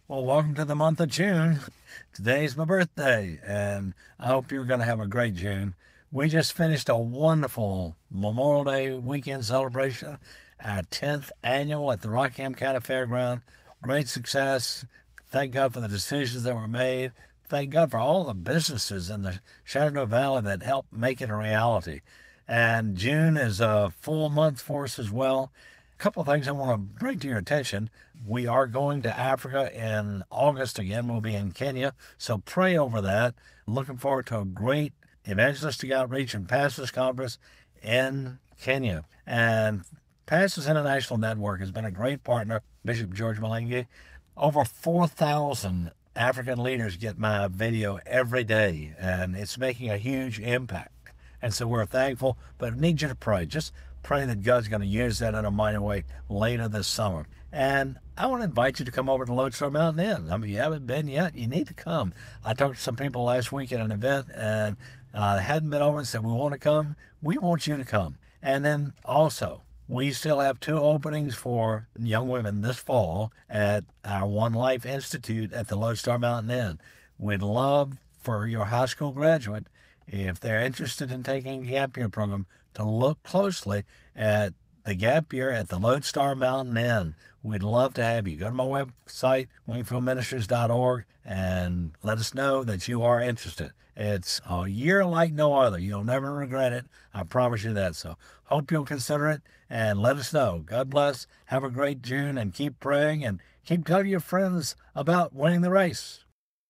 Well, welcome to the month of June. Today's my birthday, and I hope you're going to have a great June. We just finished a wonderful Memorial Day weekend celebration, our 10th annual at the Rockham County Fairground. Great success. Thank God for the decisions that were made. Thank God for all the businesses in the Shenandoah Valley that helped make it a reality. And June is a full month for us as well. A couple of things I want to bring to your attention. We are going to Africa in August again. We'll be in Kenya, so pray over that. Looking forward to a great evangelistic outreach and pastors conference in Kenya. And Pastors International Network has been a great partner. Bishop George Malengi. Over 4,000 African leaders get my video every day, and it's making a huge impact. And so we're thankful, but I need you to pray. Just pray that God's going to use that in a mighty way later this summer. And I want to invite you to come over to Lodestar Mountain Inn. I mean, you haven't been yet, you need to come. I talked to some people last week at an event, and hadn't been over and said, we want to come. We want you to come. And then also, we still have 2 openings for young women this fall at our One Life Institute at the Lodestar Mountain Inn. We'd love for your high school graduate, if they're interested in taking a gap year program, to look closely at the gap year at the Lodestar Mountain Inn. We'd love to have you. Go to my website, wingfieldministries.org, and let us know that you are interested. It's a year like no other. You'll never regret it. I promise you that. So hope you'll consider it and let us know. God bless. Have a great June, and keep praying and keep telling your friends about winning the race.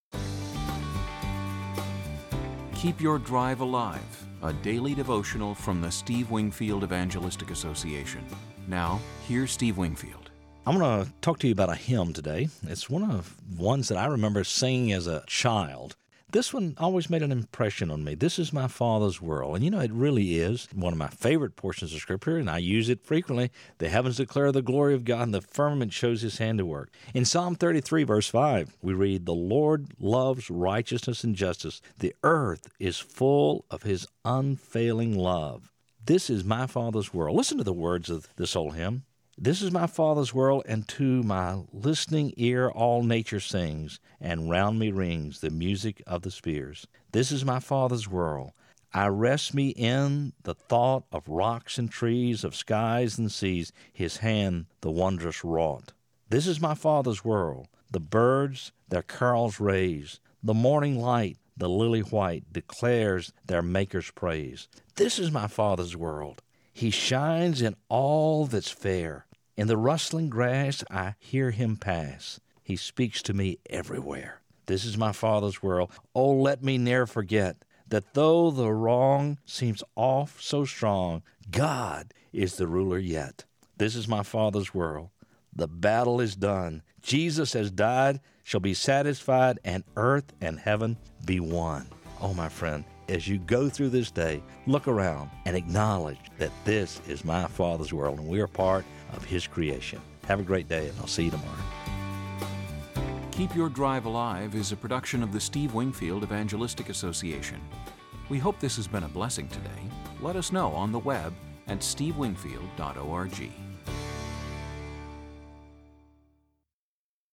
Keep Your Drive Alive, a daily devotional from the Steve Wingfield Evangelistic Association. Now, here's Steve Wingfield. I'm going to talk to you about a hymn today. It's one of ones that I remember singing as a child. This one always made an impression on me. This is my Father's world. And you know, it really is one of my favorite portions of Scripture, and I use it frequently. The heavens declare the glory of God, and the firmament shows His handiwork. In Psalm 33, verse 5, we read, "The Lord loves righteousness and justice. The earth is full of His unfailing love." This is my Father's world. Listen to the words of this old hymn. "This is my Father's world, and to my listening ear all nature sings, and round me rings the music of the spheres. This is my Father's world. I rest me in the thought of rocks and trees, of skies and seas, His hand the wondrous wrought. This is my Father's world. The birds their carols raise, the morning light, the lily white, declares their Maker's praise. This is my Father's world. He shines in all that's fair. In the rustling grass I hear Him pass. He speaks to me everywhere. This is my Father's world. Oh, let me ne'er forget that though the wrong seems oft so strong, God is the ruler yet. This is my Father's world. The battle is done. Jesus has died, shall be satisfied, and earth and heaven be one. Oh, my friend, as you go through this day, look around and acknowledge that this is my Father's world, and we are part of His creation. Have a great day, and I'll see you tomorrow. Keep Your Drive Alive is a production of the Steve Wingfield Evangelistic Association. We hope this has been a blessing today. Let us know on the web at stevewingfield.org.